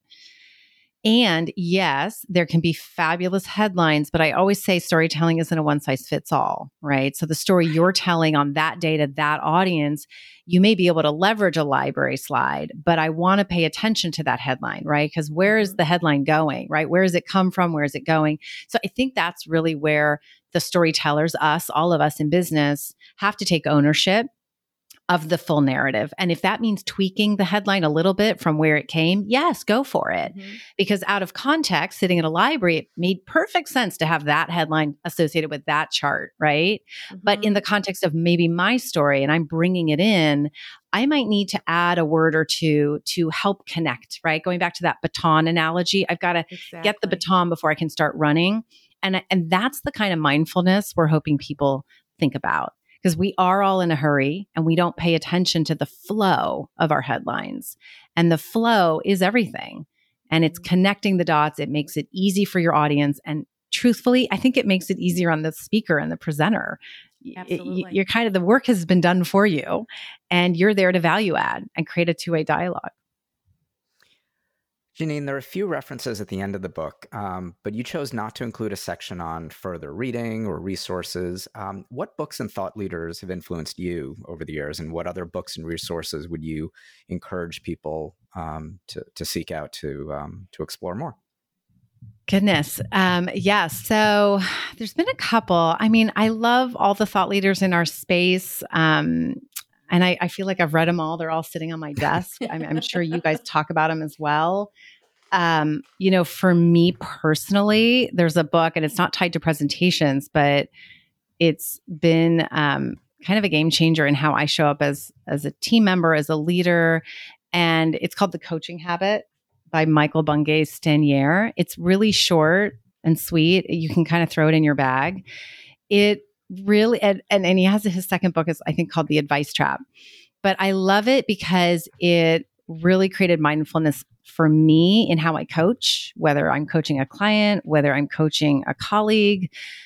And yes, there can be fabulous headlines, but I always say storytelling isn't a one size fits all, right? So the story you're telling on that data, that audience, you may be able to leverage a library slide, but I want to pay attention to that headline, right? Because where is the headline going, right? Where does it come from? Where is it going? So I think that's really where the storytellers, us, all of us in business, have to take ownership of the full narrative. And if that means tweaking the headline a little bit from where it came, yes, go for it. Mhm. Because out of context, sitting in a library, it made perfect sense to have that headline associated with that chart, right? But in Mhm. the context of maybe my story and I'm bringing it in, I might need to add a word or two to help connect, right? Going back to that baton analogy, I've got to Exactly. get the baton before I can start running. And, and that's the kind of mindfulness we're hoping people think about. Because we are all in a hurry and we don't pay attention to the flow of our headlines. And the flow is everything. And it's connecting the dots. It makes it easy for your audience. And truthfully, I think it makes it easier on the speaker and the presenter. Y- y- Absolutely. You're kind of, the work has been done for you and you're there to value add and create a two-way dialogue. Janine, there are a few references at the end of the book, um, but you chose not to include a section on further reading or resources. Um, what books and thought leaders have influenced you over the years, and what other books and resources would you encourage people um, to, to seek out to um, to explore more? Goodness. Um, yeah. So there's been a couple. I mean, I love all the thought leaders in our space. Um, And I, I feel like I've read them all. They're all sitting on my desk. I'm, I'm sure you guys talk about them as well. Um, you know, for me personally, there's a book and it's not tied to presentations, but it's been um, kind of a game changer in how I show up as, as a team member, as a leader. And it's called The Coaching Habit by Michael Bungay Stanier. It's really short and sweet. You can kind of throw it in your bag. It really, and, and, and he has his second book is I think called The Advice Trap. But I love it because it really created mindfulness for me in how I coach, whether I'm coaching a client, whether I'm coaching a colleague.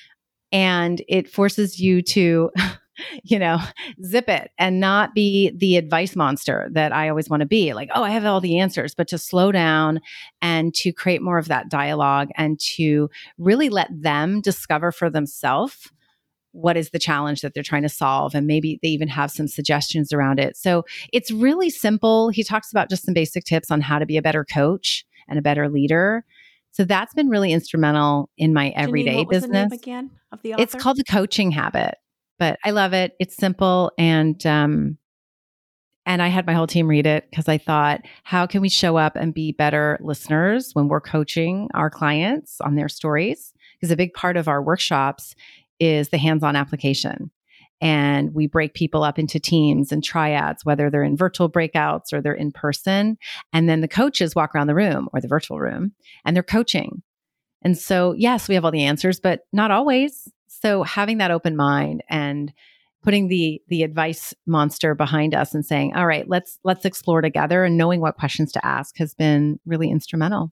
And it forces you to, you know, zip it and not be the advice monster that I always want to be. Like, oh, I have all the answers, but to slow down and to create more of that dialogue and to really let them discover for themselves what is the challenge that they're trying to solve. And maybe they even have some suggestions around it. So it's really simple. He talks about just some basic tips on how to be a better coach and a better leader. So that's been really instrumental in my everyday Janine, what was business. the name again of the author? It's called The Coaching Habit, but I love it. It's simple. And, um, and I had my whole team read it because I thought, how can we show up and be better listeners when we're coaching our clients on their stories? Because a big part of our workshops is the hands-on application. And we break people up into teams and triads, whether they're in virtual breakouts or they're in person. And then the coaches walk around the room or the virtual room and they're coaching. And so, yes, we have all the answers, but not always. So having that open mind and putting the the advice monster behind us and saying, all right, let's let's explore together and knowing what questions to ask has been really instrumental.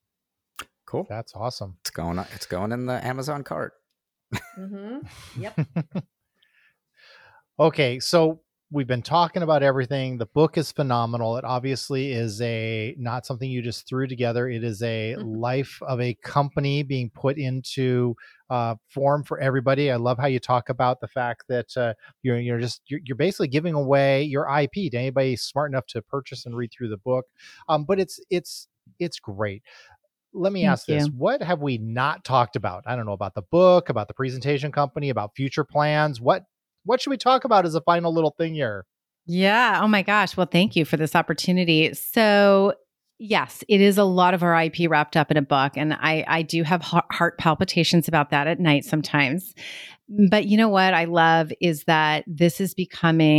Cool. That's awesome. It's going. It's going in the Amazon cart. Mm-hmm. Yep. Okay, so we've been talking about everything. The book is phenomenal. It obviously is a not something you just threw together. It is a Mhm. life of a company being put into uh, form for everybody. I love how you talk about the fact that uh, you're you're just you're, you're basically giving away your I P to anybody smart enough to purchase and read through the book. Um, but it's it's it's great. Let me Thank ask this. you. What have we not talked about? I don't know, about the book, about the presentation company, about future plans. What what should we talk about as a final little thing here? Yeah. Oh my gosh. Well, thank you for this opportunity. So, yes, it is a lot of our I P wrapped up in a book. And I, I do have ha- heart palpitations about that at night sometimes. But you know what I love is that this is becoming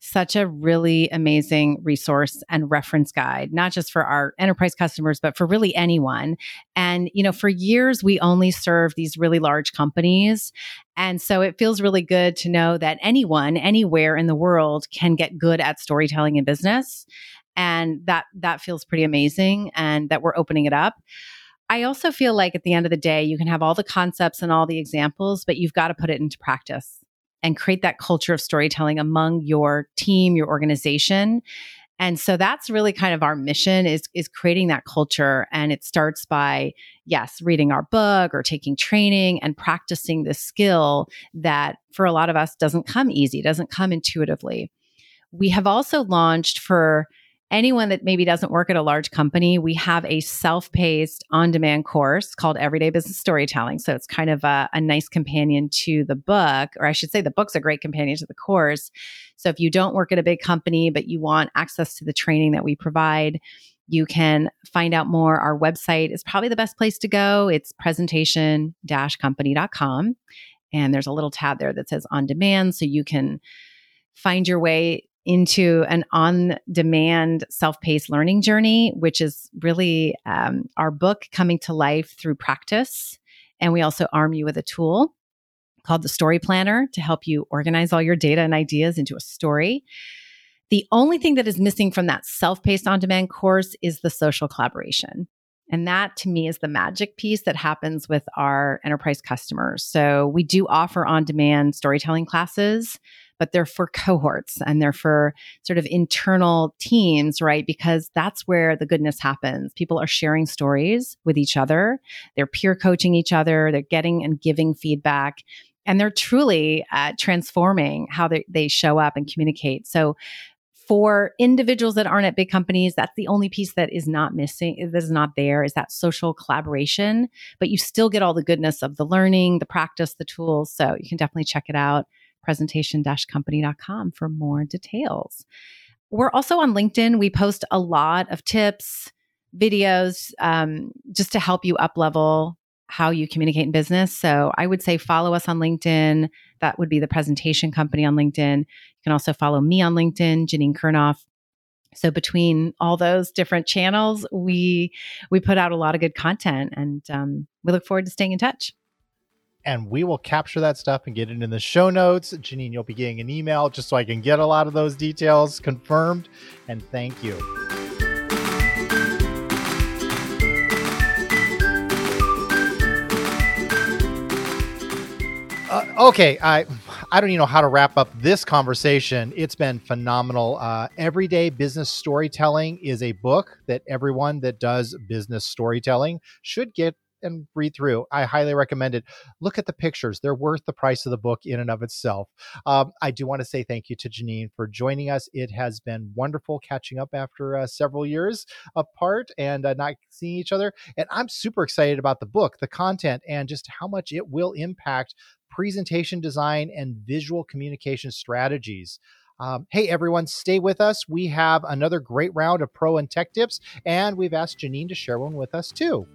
such a really amazing resource and reference guide, not just for our enterprise customers, but for really anyone. And, you know, for years, we only served these really large companies. And so it feels really good to know that anyone, anywhere in the world can get good at storytelling in business. And that, that feels pretty amazing, and that we're opening it up. I also feel like at the end of the day, you can have all the concepts and all the examples, but you've got to put it into practice and create that culture of storytelling among your team, your organization. And so that's really kind of our mission, is, is creating that culture. And it starts by, yes, reading our book or taking training and practicing the skill that for a lot of us doesn't come easy, doesn't come intuitively. We have also launched, for anyone that maybe doesn't work at a large company, we have a self-paced on-demand course called Everyday Business Storytelling. So it's kind of a, a nice companion to the book, or I should say the book's a great companion to the course. So if you don't work at a big company, but you want access to the training that we provide, you can find out more. Our website is probably the best place to go. It's presentation dash company dot com. And there's a little tab there that says on demand. So you can find your way into an on-demand self-paced learning journey, which is really um, our book coming to life through practice. And we also arm you with a tool called the Story Planner to help you organize all your data and ideas into a story. The only thing that is missing from that self-paced on-demand course is the social collaboration. And that, to me, is the magic piece that happens with our enterprise customers. So we do offer on-demand storytelling classes, but they're for cohorts and they're for sort of internal teams, right? Because that's where the goodness happens. People are sharing stories with each other. They're peer coaching each other. They're getting and giving feedback. And they're truly uh, transforming how they, they show up and communicate. So for individuals that aren't at big companies, that's the only piece that is not missing, that is not there, is that social collaboration. But you still get all the goodness of the learning, the practice, the tools. So you can definitely check it out. presentation dash company dot com for more details. We're also on LinkedIn. We post a lot of tips, videos, um, just to help you up level how you communicate in business. So I would say follow us on LinkedIn. That would be the Presentation Company on LinkedIn. You can also follow me on LinkedIn, Janine Kurnoff. So between all those different channels, we we put out a lot of good content, and um, we look forward to staying in touch. And we will capture that stuff and get it in the show notes. Janine, you'll be getting an email just so I can get a lot of those details confirmed. And thank you. Uh, okay, I I don't even know how to wrap up this conversation. It's been phenomenal. Uh, Everyday Business Storytelling is a book that everyone that does business storytelling should get and read through. I highly recommend it. Look at the pictures. They're worth the price of the book in and of itself. Um, I do want to say thank you to Janine for joining us. It has been wonderful catching up after uh, several years apart and uh, not seeing each other. And I'm super excited about the book, the content, and just how much it will impact presentation design and visual communication strategies. Um, hey, everyone, stay with us. We have another great round of pro and tech tips, and we've asked Janine to share one with us too.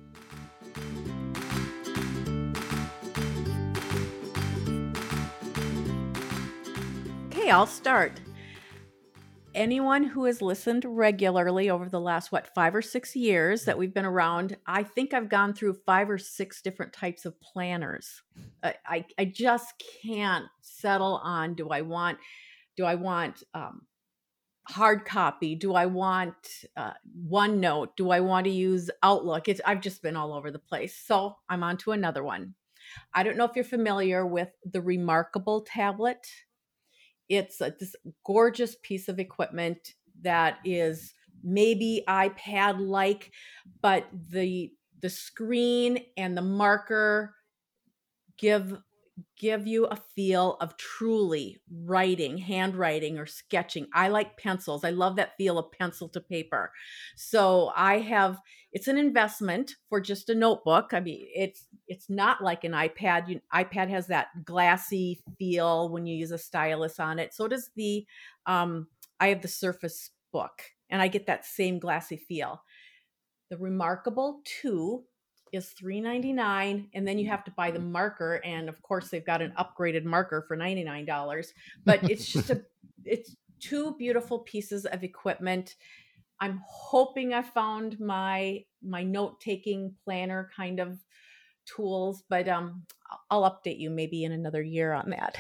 Okay, I'll start. Anyone who has listened regularly over the last, what, five or six years that we've been around, I think I've gone through five or six different types of planners. I, I, I just can't settle on, do I want, do I want um, hard copy? Do I want uh, OneNote? Do I want to use Outlook? It's, I've just been all over the place. So I'm on to another one. I don't know if you're familiar with the Remarkable tablet. It's a, this gorgeous piece of equipment that is maybe iPad-like, but the the screen and the marker give give you a feel of truly writing, handwriting, or sketching. I like pencils. I love that feel of pencil to paper. So I have, it's an investment for just a notebook. I mean, it's it's not like an iPad. You, iPad has that glassy feel when you use a stylus on it. So does the, um, I have the Surface Book, and I get that same glassy feel. The Remarkable two is three ninety-nine, and then you have to buy the marker, and of course they've got an upgraded marker for ninety-nine dollars, but it's just a it's two beautiful pieces of equipment. I'm hoping I found my my note-taking planner kind of tools, but um, I'll update you maybe in another year on that.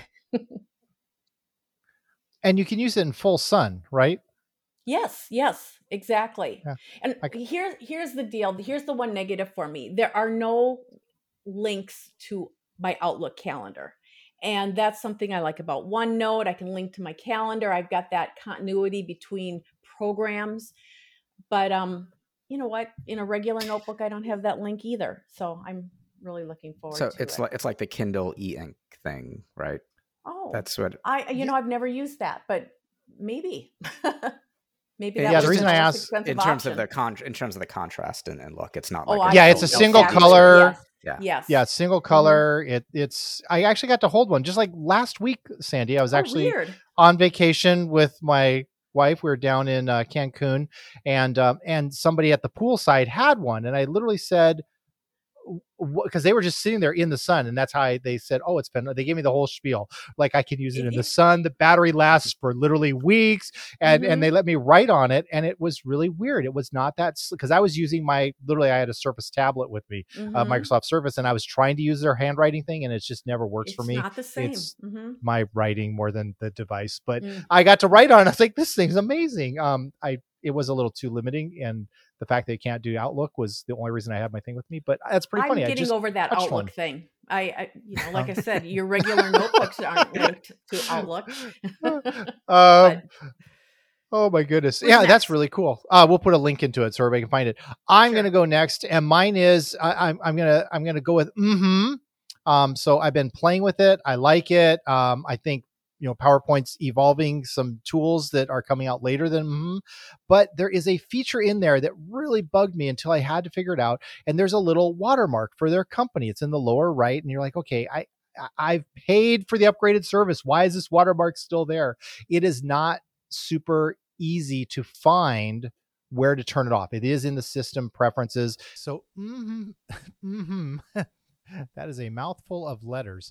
And you can use it in full sun, right? Yes, yes, exactly. Yeah. And I- here's here's the deal. Here's the one negative for me. There are no links to my Outlook calendar. And that's something I like about OneNote. I can link to my calendar. I've got that continuity between programs. But um, you know what? In a regular notebook, I don't have that link either. So I'm really looking forward So to it's it. like it's like the Kindle e-ink thing, right? Oh, That's what I you know I've never used that, but maybe maybe that Yeah, was the reason the I most asked- expensive in terms option. of the con in terms of the contrast and, and look, it's not Oh, like I Yeah, know. it's a single Exactly. color. Yes. Yeah. Yes. Yeah, single color. It it's I actually got to hold one just like last week, Sandy. I was Oh, actually weird. on vacation with my wife. We were down in uh, Cancun, and um, and somebody at the poolside had one, and I literally said, because they were just sitting there in the sun, and that's how I, they said, "Oh, it's been." They gave me the whole spiel, like I could use it in the sun. The battery lasts for literally weeks, and Mhm. and they let me write on it, and it was really weird. It was not that because I was using my literally I had a Surface tablet with me, uh, Mhm. Microsoft Surface, and I was trying to use their handwriting thing, and it just never works It's for me. not the same. It's Mhm. my writing more than the device, but Mm. I got to write on it. I was like, this thing's amazing. Um, I it was a little too limiting, and the fact that you can't do Outlook was the only reason I had my thing with me. But that's pretty I'm funny. I getting just over that touched Outlook one. thing. I, I, you know, like I said, your regular notebooks aren't linked to Outlook. um, But oh my goodness. who's Yeah, that's next? really cool. Uh, we'll put a link into it so everybody can find it. I'm Sure. going to go next, and mine is I, I'm I'm gonna I'm gonna go with mm-hmm. Um, so I've been playing with it. I like it. Um, I think you know PowerPoint's evolving some tools that are coming out later than mm-hmm. But there is a feature in there that really bugged me until I had to figure it out. And there's a little watermark for their company. It's in the lower right, and you're like, okay, I I- I've paid for the upgraded service. Why is this watermark still there? It is not super easy to find where to turn it off. It is in the system preferences. So, mm-hmm, mm-hmm. That is a mouthful of letters.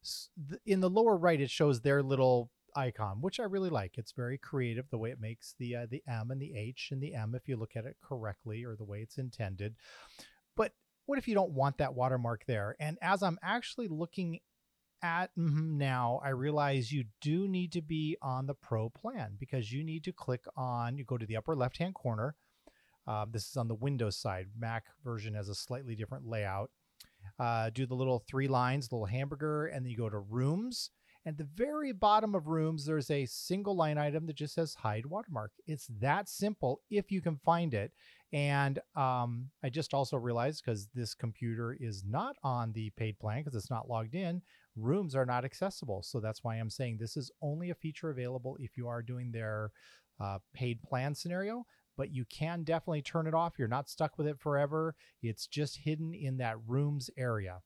In the lower right, it shows their little icon, which I really like. It's very creative the way it makes the uh, the M and the H and the M if you look at it correctly or the way it's intended. But what if you don't want that watermark there? And as I'm actually looking at mm-hmm now, I realize you do need to be on the Pro plan because you need to click on, you go to the upper left-hand corner. Uh, this is on the Windows side. Mac version has a slightly different layout. Uh, do the little three lines, little hamburger, and then you go to Rooms. At the very bottom of Rooms, there's a single line item that just says Hide Watermark. It's that simple if you can find it. And um, I just also realized, because this computer is not on the paid plan because it's not logged in, Rooms are not accessible. So that's why I'm saying this is only a feature available if you are doing their uh, paid plan scenario. But you can definitely turn it off. You're not stuck with it forever. It's just hidden in that Rooms area.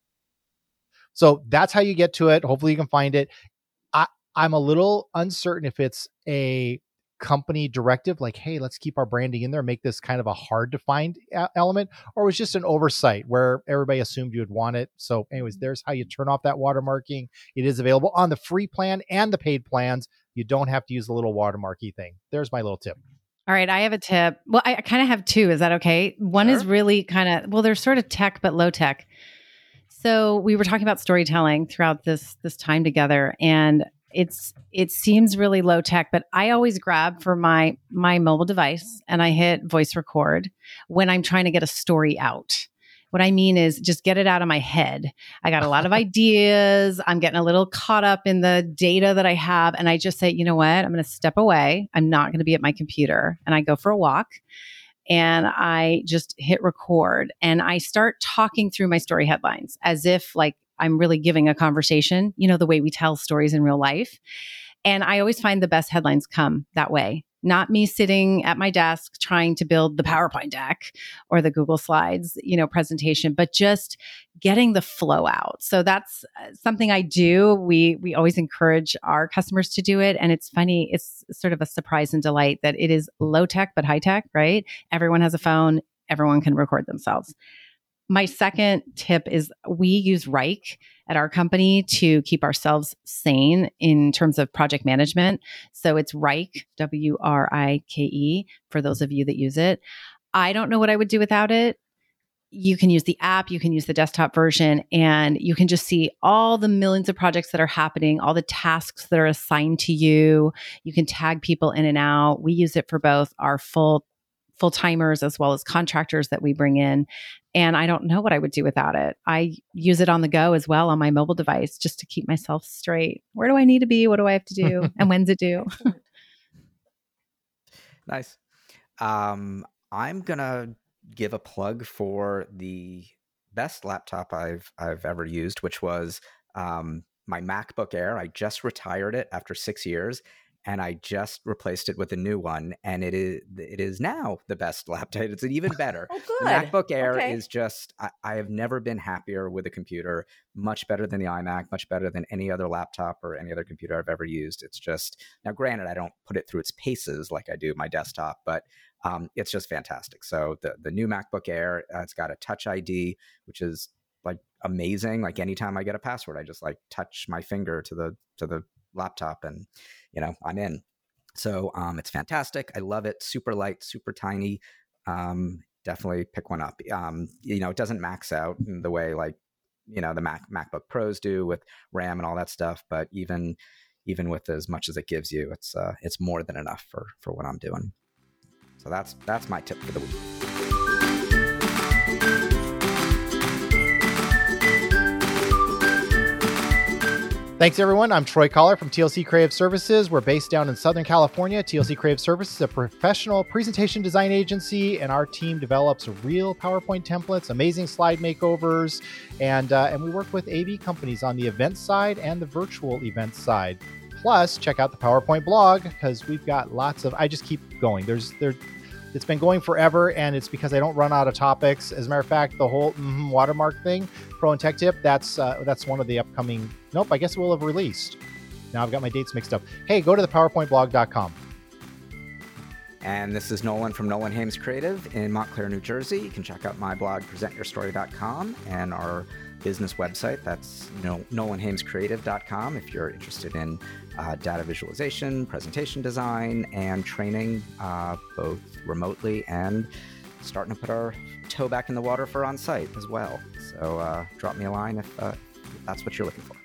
So that's how you get to it. Hopefully you can find it. I, I'm a little uncertain if it's a company directive, like, hey, let's keep our branding in there, make this kind of a hard to find element, or it was just an oversight where everybody assumed you would want it. So anyways, there's how you turn off that watermarking. It is available on the free plan and the paid plans. You don't have to use the little watermarky thing. There's my little tip. All right, I have a tip. Well, I kind of have two. Is that okay? One Sure. is really kind of, well, they're sort of tech, but low tech. So we were talking about storytelling throughout this this time together, and it's it seems really low tech, but I always grab for my my mobile device and I hit voice record when I'm trying to get a story out. What I mean is just get it out of my head. I got a lot of ideas. I'm getting a little caught up in the data that I have. And I just say, you know what? I'm going to step away. I'm not going to be at my computer. And I go for a walk and I just hit record and I start talking through my story headlines as if like I'm really giving a conversation, you know, the way we tell stories in real life. And I always find the best headlines come that way. Not me sitting at my desk trying to build the PowerPoint deck or the Google Slides, you know, presentation, but just getting the flow out. So that's something I do. We we always encourage our customers to do it. And it's funny, it's sort of a surprise and delight that it is low tech, but high tech, right? Everyone has a phone. Everyone can record themselves. My second tip is we use Wrike at our company to keep ourselves sane in terms of project management. So it's Wrike, W R I K E, for those of you that use it. I don't know what I would do without it. You can use the app, you can use the desktop version, and you can just see all the millions of projects that are happening, all the tasks that are assigned to you. You can tag people in and out. We use it for both our full full-timers as well as contractors that we bring in. And I don't know what I would do without it. I use it on the go as well on my mobile device just to keep myself straight. Where do I need to be? What do I have to do? And when's it due? Nice. Um, I'm going to give a plug for the best laptop I've I've ever used, which was um, my MacBook Air. I just retired it after six years. And I just replaced it with a new one, and it is it is now the best laptop. It's even better. Oh, good. The MacBook Air Okay. is just, I, I have never been happier with a computer, much better than the iMac, much better than any other laptop or any other computer I've ever used. It's just, now granted, I don't put it through its paces like I do my desktop, but um, it's just fantastic. So the, the new MacBook Air, uh, it's got a Touch I D, which is like amazing. Like anytime I get a password, I just like touch my finger to the to the laptop and, you know, I'm in. So um, it's fantastic. I love it. Super light, super tiny. Um, definitely pick one up. Um, you know, it doesn't max out in the way like, you know, the Mac MacBook Pros do with RAM and all that stuff. But even even with as much as it gives you, it's uh, it's more than enough for for what I'm doing. So that's that's my tip for the week. Thanks, everyone. I'm Troy Collar from T L C Creative Services. We're based down in Southern California. T L C Creative Services is a professional presentation design agency, and our team develops real PowerPoint templates, amazing slide makeovers, and uh, and we work with A V companies on the event side and the virtual event side. Plus, check out the PowerPoint blog because we've got lots of. I just keep going. There's there. It's been going forever, and it's because I don't run out of topics. As a matter of fact, the whole mm-hmm watermark thing, Pro and Tech Tip, that's uh, that's one of the upcoming. Nope, I guess it will have released. Now I've got my dates mixed up. Hey, go to the powerpoint blog dot com. And this is Nolan from Nolan Hames Creative in Montclair, New Jersey. You can check out my blog, present your story dot com, and our business website. That's you know, nolan hames creative dot com if you're interested in uh, data visualization, presentation design, and training, uh, both remotely and starting to put our toe back in the water for on-site as well. So uh, drop me a line if, uh, if that's what you're looking for.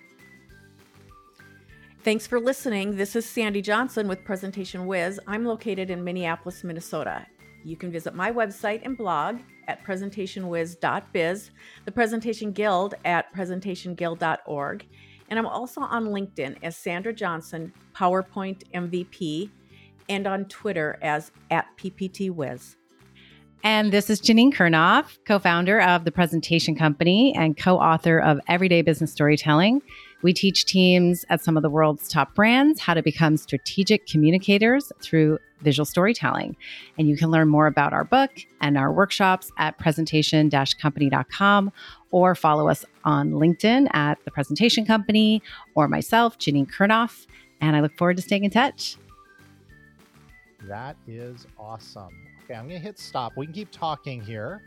Thanks for listening. This is Sandy Johnson with Presentation Wiz. I'm located in Minneapolis, Minnesota. You can visit my website and blog at presentation wiz dot biz, the Presentation Guild at presentation guild dot org, and I'm also on LinkedIn as Sandra Johnson, PowerPoint M V P, and on Twitter as at P P T Wiz. And this is Janine Kurnoff, co-founder of The Presentation Company and co-author of Everyday Business Storytelling. We teach teams at some of the world's top brands how to become strategic communicators through visual storytelling. And you can learn more about our book and our workshops at presentation dash company dot com or follow us on LinkedIn at The Presentation Company or myself, Janine Kurnoff. And I look forward to staying in touch. That is awesome. Okay, I'm going to hit stop. We can keep talking here.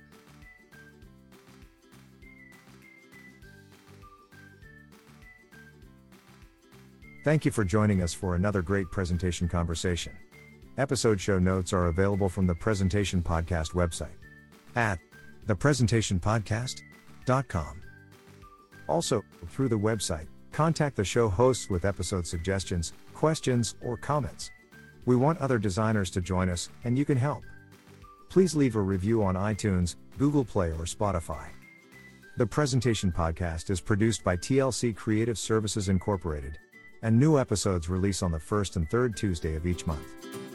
Thank you for joining us for another great presentation conversation. Episode show notes are available from the Presentation Podcast website at the presentation podcast dot com. Also, through the website, contact the show hosts with episode suggestions, questions, or comments. We want other designers to join us, and you can help. Please leave a review on iTunes, Google Play, or Spotify. The Presentation Podcast is produced by T L C Creative Services Incorporated, and new episodes release on the first and third Tuesday of each month.